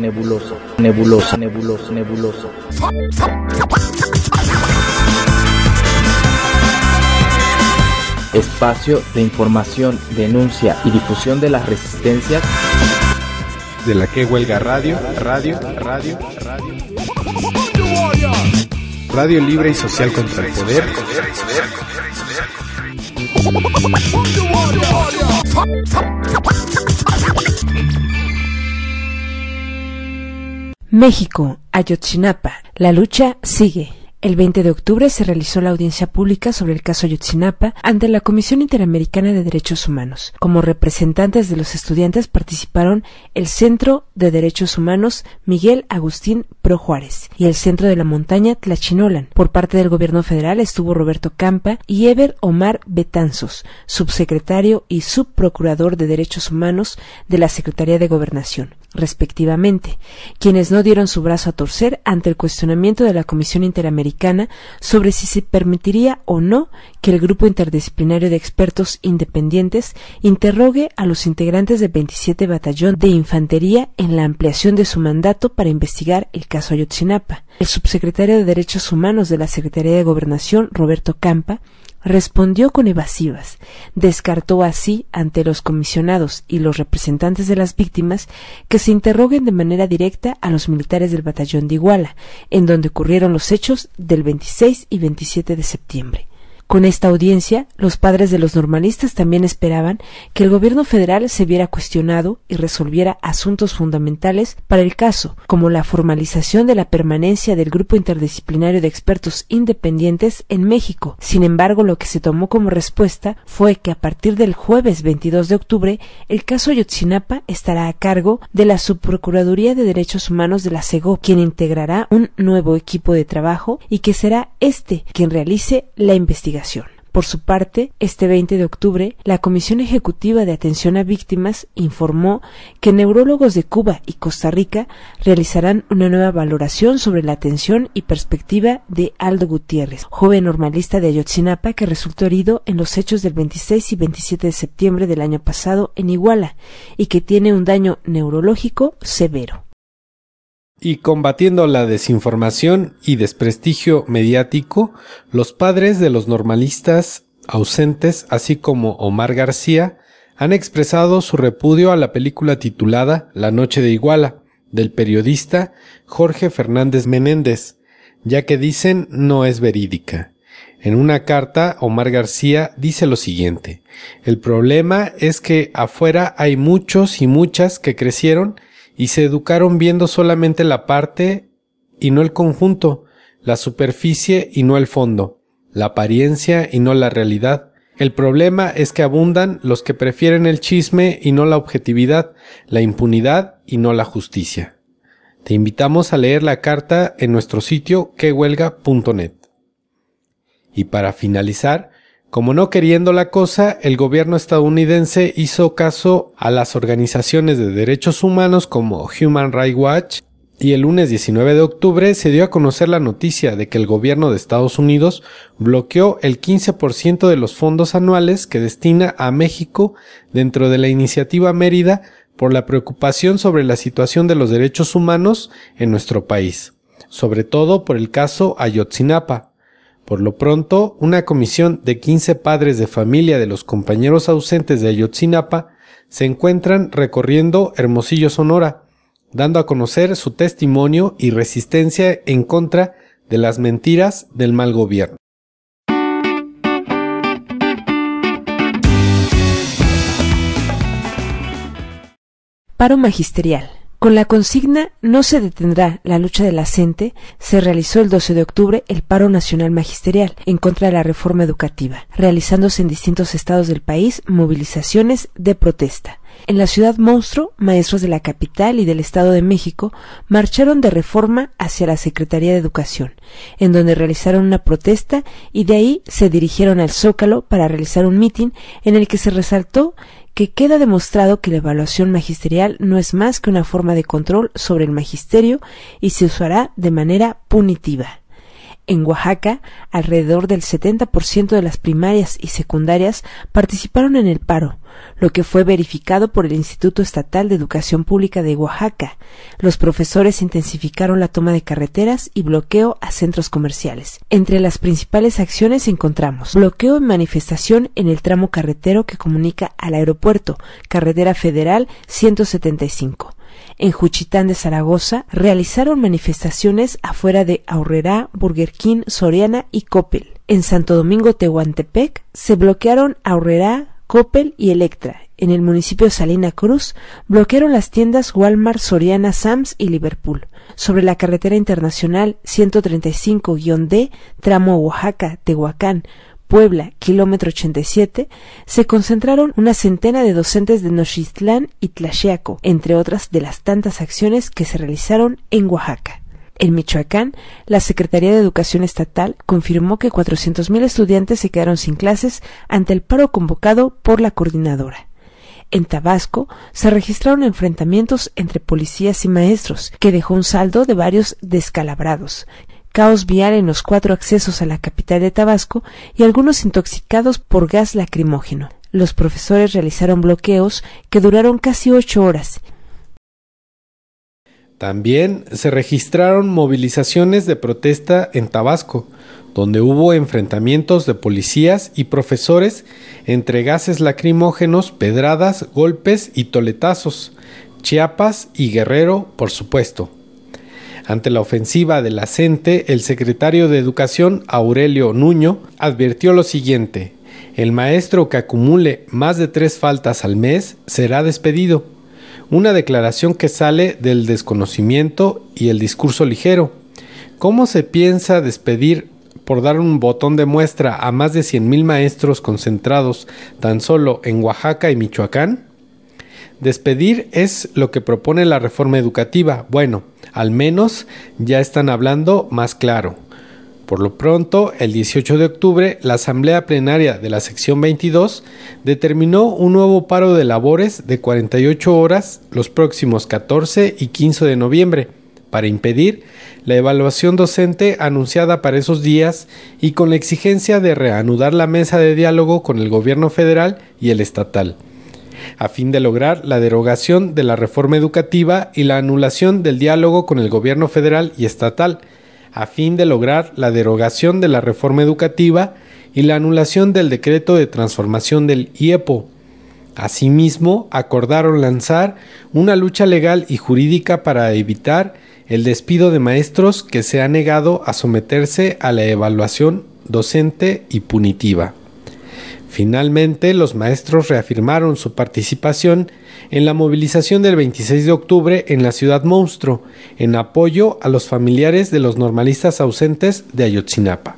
nebulosa, nebulosa, nebulosa, nebulosa. Espacio de información, denuncia y difusión de las resistencias de la que huelga radio libre y social contra el poder. México, Ayotzinapa, la lucha sigue. El 20 de octubre se realizó la audiencia pública sobre el caso Ayotzinapa ante la Comisión Interamericana de Derechos Humanos. Como representantes de los estudiantes participaron el Centro de Derechos Humanos Miguel Agustín Pro Juárez y el Centro de la Montaña Tlachinolan. Por parte del gobierno federal estuvo Roberto Campa y Eber Omar Betanzos, subsecretario y subprocurador de Derechos Humanos de la Secretaría de Gobernación, respectivamente, quienes no dieron su brazo a torcer ante el cuestionamiento de la Comisión Interamericana sobre si se permitiría o no que el grupo interdisciplinario de expertos independientes interrogue a los integrantes del 27 Batallón de Infantería en la ampliación de su mandato para investigar el caso Ayotzinapa. El subsecretario de Derechos Humanos de la Secretaría de Gobernación, Roberto Campa, respondió con evasivas. Descartó así ante los comisionados y los representantes de las víctimas que se interroguen de manera directa a los militares del batallón de Iguala, en donde ocurrieron los hechos del 26 y 27 de septiembre. Con esta audiencia, los padres de los normalistas también esperaban que el gobierno federal se viera cuestionado y resolviera asuntos fundamentales para el caso, como la formalización de la permanencia del grupo interdisciplinario de expertos independientes en México. Sin embargo, lo que se tomó como respuesta fue que a partir del jueves 22 de octubre, el caso Ayotzinapa estará a cargo de la Subprocuraduría de Derechos Humanos de la SEGOV, quien integrará un nuevo equipo de trabajo y que será quien realice la investigación. Por su parte, este 20 de octubre, la Comisión Ejecutiva de Atención a Víctimas informó que neurólogos de Cuba y Costa Rica realizarán una nueva valoración sobre la atención y perspectiva de Aldo Gutiérrez, joven normalista de Ayotzinapa que resultó herido en los hechos del 26 y 27 de septiembre del año pasado en Iguala y que tiene un daño neurológico severo. Y combatiendo la desinformación y desprestigio mediático, los padres de los normalistas ausentes, así como Omar García, han expresado su repudio a la película titulada La Noche de Iguala, del periodista Jorge Fernández Menéndez, ya que dicen no es verídica. En una carta, Omar García dice lo siguiente: el problema es que afuera hay muchos y muchas que crecieron y se educaron viendo solamente la parte y no el conjunto, la superficie y no el fondo, la apariencia y no la realidad. El problema es que abundan los que prefieren el chisme y no la objetividad, la impunidad y no la justicia. Te invitamos a leer la carta en nuestro sitio quehuelga.net. Y para finalizar, como no queriendo la cosa, el gobierno estadounidense hizo caso a las organizaciones de derechos humanos como Human Rights Watch y el lunes 19 de octubre se dio a conocer la noticia de que el gobierno de Estados Unidos bloqueó el 15% de los fondos anuales que destina a México dentro de la iniciativa Mérida por la preocupación sobre la situación de los derechos humanos en nuestro país, sobre todo por el caso Ayotzinapa. Por lo pronto, una comisión de 15 padres de familia de los compañeros ausentes de Ayotzinapa se encuentran recorriendo Hermosillo, Sonora, dando a conocer su testimonio y resistencia en contra de las mentiras del mal gobierno. Paro magisterial. Con la consigna "No se detendrá la lucha de la CENTE", se realizó el 12 de octubre el paro nacional magisterial en contra de la reforma educativa, realizándose en distintos estados del país movilizaciones de protesta. En la ciudad monstruo, maestros de la capital y del Estado de México marcharon de Reforma hacia la Secretaría de Educación, en donde realizaron una protesta y de ahí se dirigieron al Zócalo para realizar un mitin en el que se resaltó que queda demostrado que la evaluación magisterial no es más que una forma de control sobre el magisterio y se usará de manera punitiva. En Oaxaca, alrededor del 70% de las primarias y secundarias participaron en el paro, lo que fue verificado por el Instituto Estatal de Educación Pública de Oaxaca. Los profesores intensificaron la toma de carreteras y bloqueo a centros comerciales. Entre las principales acciones encontramos bloqueo y manifestación en el tramo carretero que comunica al aeropuerto, Carretera Federal 175. En Juchitán de Zaragoza realizaron manifestaciones afuera de Aurrerá, Burger King, Soriana y Coppel. En Santo Domingo Tehuantepec se bloquearon Aurrerá, Coppel y Electra. En el municipio de Salina Cruz bloquearon las tiendas Walmart, Soriana, Sams y Liverpool. Sobre la carretera internacional 135-D, tramo Oaxaca-Tehuacán, Puebla, kilómetro 87, se concentraron una centena de docentes de Nochitlán y Tlaxiaco, entre otras de las tantas acciones que se realizaron en Oaxaca. En Michoacán, la Secretaría de Educación Estatal confirmó que 400,000 estudiantes se quedaron sin clases ante el paro convocado por la coordinadora. En Tabasco se registraron enfrentamientos entre policías y maestros, que dejó un saldo de varios descalabrados, caos vial en los 4 accesos a la capital de Tabasco y algunos intoxicados por gas lacrimógeno. Los profesores realizaron bloqueos que duraron casi 8 horas. También se registraron movilizaciones de protesta en Tabasco, donde hubo enfrentamientos de policías y profesores entre gases lacrimógenos, pedradas, golpes y toletazos. Chiapas y Guerrero, por supuesto. Ante la ofensiva de la CENTE, el secretario de Educación, Aurelio Nuño, advirtió lo siguiente: el maestro que acumule más de 3 faltas al mes será despedido. Una declaración que sale del desconocimiento y el discurso ligero. ¿Cómo se piensa despedir por dar un botón de muestra a más de 100,000 maestros concentrados tan solo en Oaxaca y Michoacán? Despedir es lo que propone la reforma educativa. Bueno, al menos ya están hablando más claro. Por lo pronto, el 18 de octubre, la Asamblea Plenaria de la Sección 22 determinó un nuevo paro de labores de 48 horas los próximos 14 y 15 de noviembre para impedir la evaluación docente anunciada para esos días y con la exigencia de reanudar la mesa de diálogo con el gobierno federal y el estatal, a fin de lograr la derogación de la reforma educativa y la anulación del diálogo con el gobierno federal y estatal, a fin de lograr la derogación de la reforma educativa y la anulación del decreto de transformación del IEPO. Asimismo, acordaron lanzar una lucha legal y jurídica para evitar el despido de maestros que se han negado a someterse a la evaluación docente y punitiva. Finalmente, los maestros reafirmaron su participación en la movilización del 26 de octubre en la Ciudad Monstruo, en apoyo a los familiares de los normalistas ausentes de Ayotzinapa.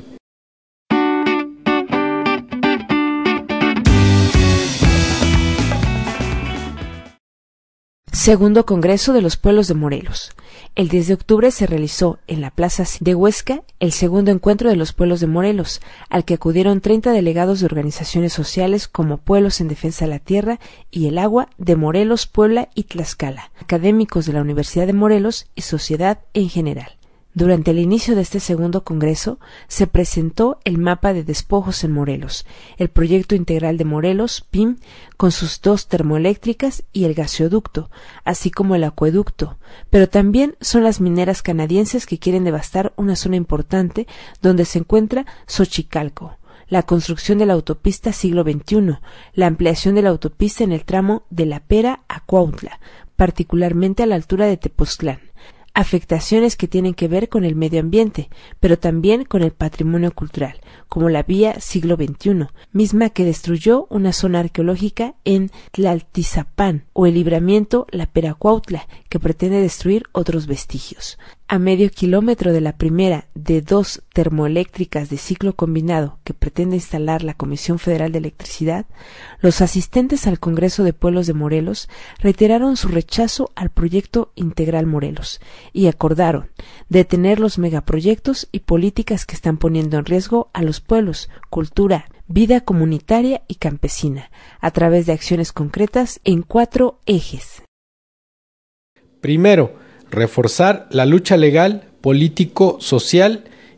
Segundo Congreso de los Pueblos de Morelos. El 10 de octubre se realizó en la Plaza de Huesca el segundo encuentro de los pueblos de Morelos, al que acudieron 30 delegados de organizaciones sociales como Pueblos en Defensa de la Tierra y el Agua de Morelos, Puebla y Tlaxcala, académicos de la Universidad de Morelos y sociedad en general. Durante el inicio de este segundo congreso se presentó el mapa de despojos en Morelos, el proyecto integral de Morelos, PIM, con sus 2 termoeléctricas y el gaseoducto, así como el acueducto, pero también son las mineras canadienses que quieren devastar una zona importante donde se encuentra Xochicalco, la construcción de la autopista siglo XXI, la ampliación de la autopista en el tramo de La Pera a Cuautla, particularmente a la altura de Tepoztlán. Afectaciones que tienen que ver con el medio ambiente, pero también con el patrimonio cultural, como la vía siglo XXI, misma que destruyó una zona arqueológica en Tlaltizapán, o el libramiento La Peracuautla, que pretende destruir otros vestigios. A medio kilómetro de la primera de 2 termoeléctricas de ciclo combinado que pretende instalar la Comisión Federal de Electricidad, los asistentes al Congreso de Pueblos de Morelos reiteraron su rechazo al proyecto integral Morelos y acordaron detener los megaproyectos y políticas que están poniendo en riesgo a los pueblos, cultura, vida comunitaria y campesina, a través de acciones concretas en 4 ejes. Primero, reforzar la lucha legal, político, social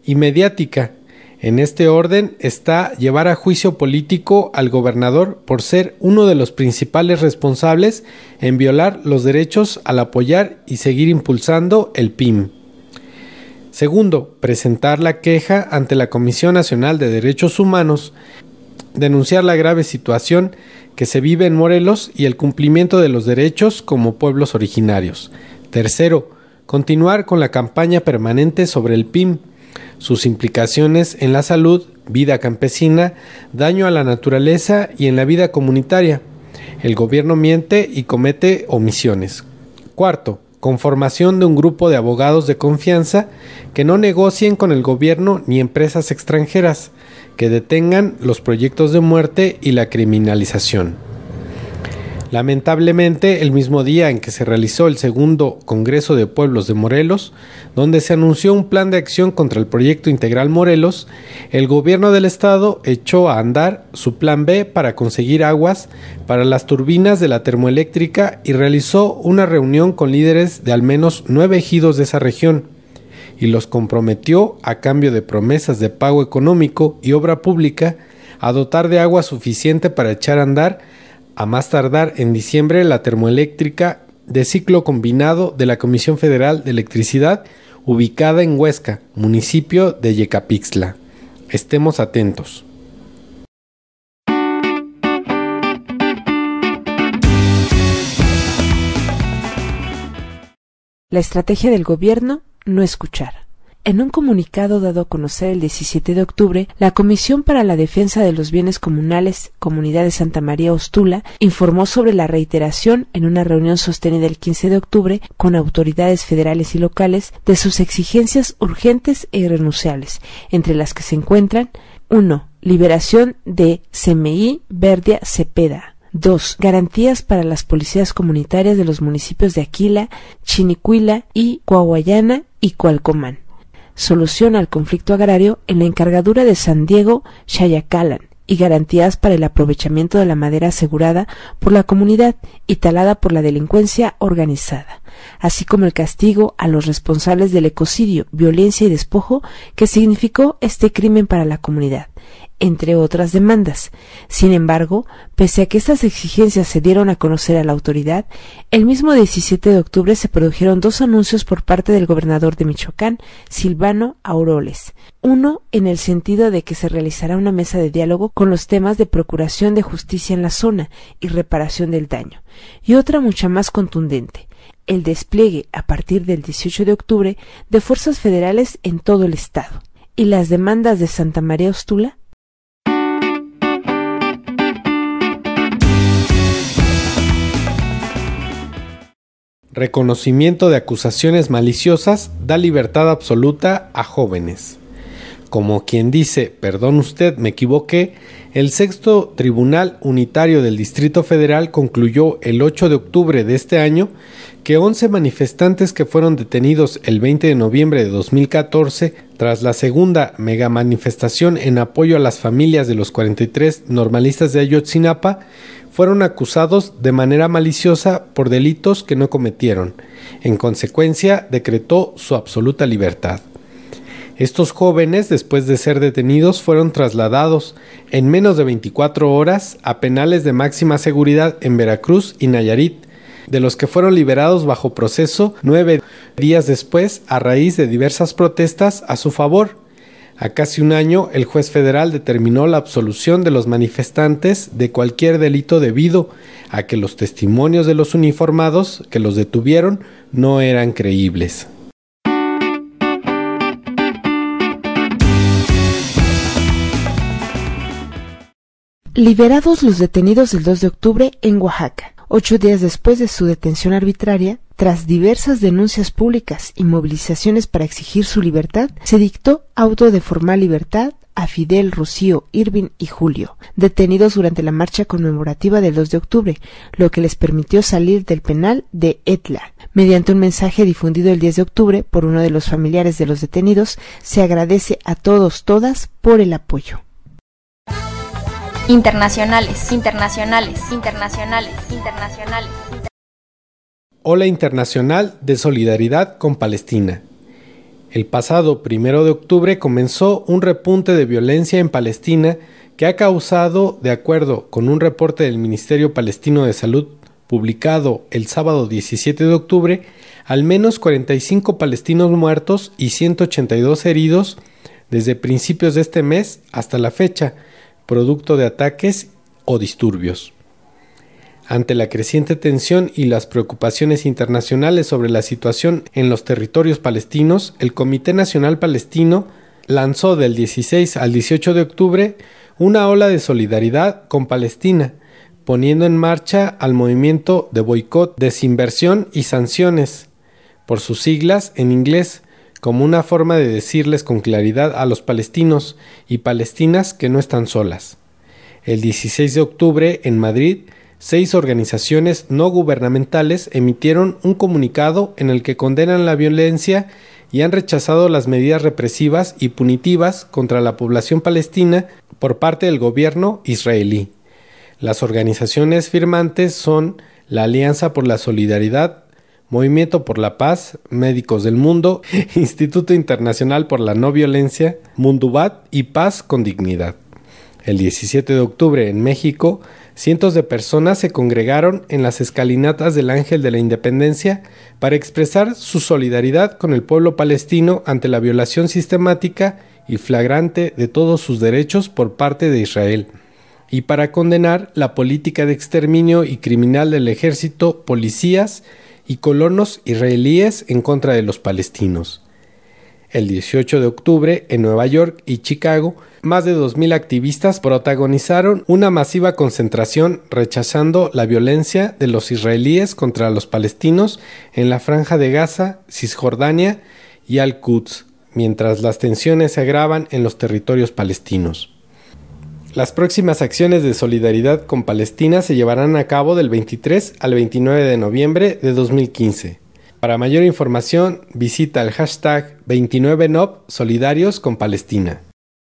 y mediática. En este orden está llevar a juicio político al gobernador por ser uno de los principales responsables en violar los derechos al apoyar y seguir impulsando el PIM. Segundo, presentar la queja ante la Comisión Nacional de Derechos Humanos, denunciar la grave situación que se vive en Morelos y el cumplimiento de los derechos como pueblos originarios. Tercero, continuar con la campaña permanente sobre el PIM, sus implicaciones en la salud, vida campesina, daño a la naturaleza y en la vida comunitaria. El gobierno miente y comete omisiones. Cuarto, conformación de un grupo de abogados de confianza que no negocien con el gobierno ni empresas extranjeras, que detengan los proyectos de muerte y la criminalización. Lamentablemente, el mismo día en que se realizó el segundo Congreso de Pueblos de Morelos, donde se anunció un plan de acción contra el proyecto integral Morelos, el gobierno del estado echó a andar su plan B para conseguir aguas para las turbinas de la termoeléctrica y realizó una reunión con líderes de al menos 9 ejidos de esa región y los comprometió, a cambio de promesas de pago económico y obra pública, a dotar de agua suficiente para echar a andar a más tardar en diciembre la termoeléctrica de ciclo combinado de la Comisión Federal de Electricidad, ubicada en Huesca, municipio de Yecapixtla. Estemos atentos. La estrategia del gobierno: no escuchar. En un comunicado dado a conocer el 17 de octubre, la Comisión para la Defensa de los Bienes Comunales, Comunidad de Santa María Ostula, informó sobre la reiteración en una reunión sostenida el 15 de octubre con autoridades federales y locales de sus exigencias urgentes e irrenunciables, entre las que se encuentran: 1. Liberación de CMI Verdia Cepeda. 2. Garantías para las policías comunitarias de los municipios de Aquila, Chinicuila y Coahuayana y Cualcomán. Solución al conflicto agrario en la encargadura de San Diego, Xayacalán, y garantías para el aprovechamiento de la madera asegurada por la comunidad y talada por la delincuencia organizada, así como el castigo a los responsables del ecocidio, violencia y despojo que significó este crimen para la comunidad, entre otras demandas. Sin embargo, pese a que estas exigencias se dieron a conocer a la autoridad, el mismo 17 de octubre se produjeron 2 anuncios por parte del gobernador de Michoacán, Silvano Aureoles. Uno en el sentido de que se realizará una mesa de diálogo con los temas de procuración de justicia en la zona y reparación del daño, y otra mucha más contundente: el despliegue a partir del 18 de octubre de fuerzas federales en todo el estado. ¿Y las demandas de Santa María Ostula? Reconocimiento de acusaciones maliciosas da libertad absoluta a jóvenes. Como quien dice, perdón usted, me equivoqué, el Sexto Tribunal Unitario del Distrito Federal concluyó el 8 de octubre de este año que 11 manifestantes que fueron detenidos el 20 de noviembre de 2014 tras la segunda megamanifestación en apoyo a las familias de los 43 normalistas de Ayotzinapa fueron acusados de manera maliciosa por delitos que no cometieron. En consecuencia, decretó su absoluta libertad. Estos jóvenes, después de ser detenidos, fueron trasladados en menos de 24 horas a penales de máxima seguridad en Veracruz y Nayarit, de los que fueron liberados bajo proceso 9 días después a raíz de diversas protestas a su favor. A casi un año, el juez federal determinó la absolución de los manifestantes de cualquier delito debido a que los testimonios de los uniformados que los detuvieron no eran creíbles. Liberados los detenidos del 2 de octubre en Oaxaca. 8 días después de su detención arbitraria, tras diversas denuncias públicas y movilizaciones para exigir su libertad, se dictó auto de formal libertad a Fidel, Rocío, Irving y Julio, detenidos durante la marcha conmemorativa del 2 de octubre, lo que les permitió salir del penal de Etla. Mediante un mensaje difundido el 10 de octubre por uno de los familiares de los detenidos, se agradece a todos, todas por el apoyo. Internacionales. Ola Internacional de Solidaridad con Palestina. El pasado 1 de octubre comenzó un repunte de violencia en Palestina que ha causado, de acuerdo con un reporte del Ministerio Palestino de Salud publicado el sábado 17 de octubre, al menos 45 palestinos muertos y 182 heridos desde principios de este mes hasta la fecha, producto de ataques o disturbios. Ante la creciente tensión y las preocupaciones internacionales sobre la situación en los territorios palestinos, el Comité Nacional Palestino lanzó del 16 al 18 de octubre una ola de solidaridad con Palestina, poniendo en marcha al movimiento de boicot, desinversión y sanciones, por sus siglas en inglés, como una forma de decirles con claridad a los palestinos y palestinas que no están solas. El 16 de octubre, en Madrid, 6 organizaciones no gubernamentales emitieron un comunicado en el que condenan la violencia y han rechazado las medidas represivas y punitivas contra la población palestina por parte del gobierno israelí. Las organizaciones firmantes son la Alianza por la Solidaridad, Movimiento por la Paz, Médicos del Mundo, Instituto Internacional por la No Violencia, Mundubat y Paz con Dignidad. El 17 de octubre en México, cientos de personas se congregaron en las escalinatas del Ángel de la Independencia para expresar su solidaridad con el pueblo palestino ante la violación sistemática y flagrante de todos sus derechos por parte de Israel, y para condenar la política de exterminio y criminal del ejército, policías y colonos israelíes en contra de los palestinos. El 18 de octubre, en Nueva York y Chicago, más de 2,000 activistas protagonizaron una masiva concentración rechazando la violencia de los israelíes contra los palestinos en la Franja de Gaza, Cisjordania y Al-Quds, mientras las tensiones se agravan en los territorios palestinos. Las próximas acciones de solidaridad con Palestina se llevarán a cabo del 23 al 29 de noviembre de 2015. Para mayor información, visita el hashtag 29NOP Solidarios con Palestina.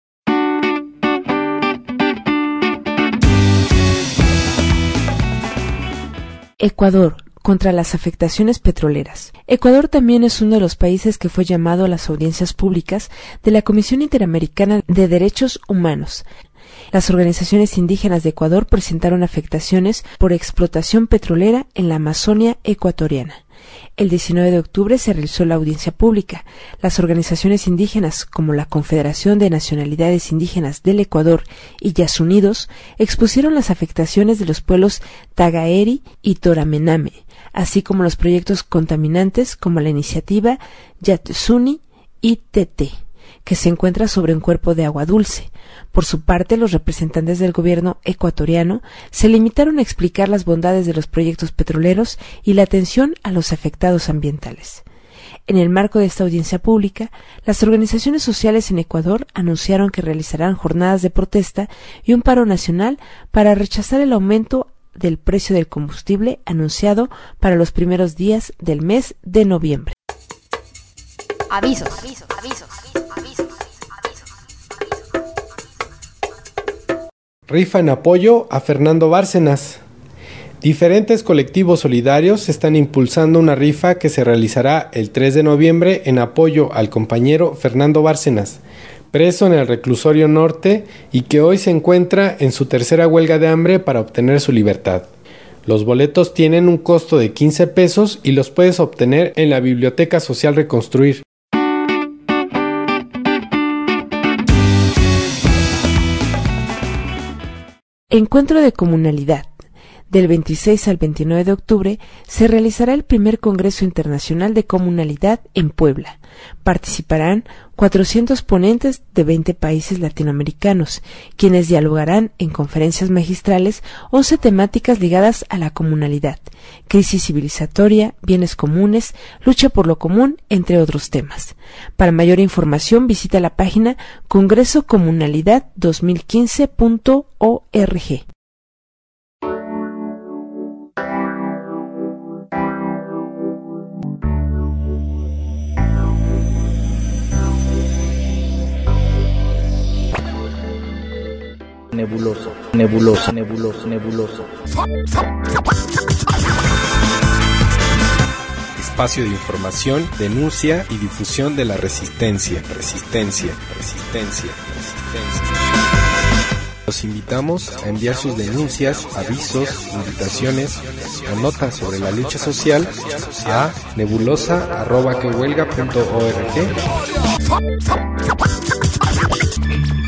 Ecuador, contra las afectaciones petroleras. Ecuador también es uno de los países que fue llamado a las audiencias públicas de la Comisión Interamericana de Derechos Humanos. Las organizaciones indígenas de Ecuador presentaron afectaciones por explotación petrolera en la Amazonia ecuatoriana. El 19 de octubre se realizó la audiencia pública. Las organizaciones indígenas, como la Confederación de Nacionalidades Indígenas del Ecuador y Yasunidos, expusieron las afectaciones de los pueblos Tagaeri y Toramename, así como los proyectos contaminantes como la iniciativa Yatsuni ITT, que se encuentra sobre un cuerpo de agua dulce. Por su parte, los representantes del gobierno ecuatoriano se limitaron a explicar las bondades de los proyectos petroleros y la atención a los afectados ambientales. En el marco de esta audiencia pública, las organizaciones sociales en Ecuador anunciaron que realizarán jornadas de protesta y un paro nacional para rechazar el aumento del precio del combustible anunciado para los primeros días del mes de noviembre. Avisos. Rifa en apoyo a Fernando Bárcenas. Diferentes colectivos solidarios están impulsando una rifa que se realizará el 3 de noviembre en apoyo al compañero Fernando Bárcenas, preso en el reclusorio norte y que hoy se encuentra en su tercera huelga de hambre para obtener su libertad. Los boletos tienen un costo de 15 pesos y los puedes obtener en la Biblioteca Social Reconstruir. Encuentro de comunalidad. Del 26 al 29 de octubre se realizará el primer Congreso Internacional de Comunalidad en Puebla. Participarán 400 ponentes de 20 países latinoamericanos, quienes dialogarán en conferencias magistrales 11 temáticas ligadas a la comunalidad, crisis civilizatoria, bienes comunes, lucha por lo común, entre otros temas. Para mayor información visita la página congresocomunalidad2015.org. Nebulosa. espacio de información, denuncia y difusión de la resistencia. Los invitamos a enviar sus denuncias, avisos, invitaciones o notas sobre la lucha social a nebulosa@quehuelga.org.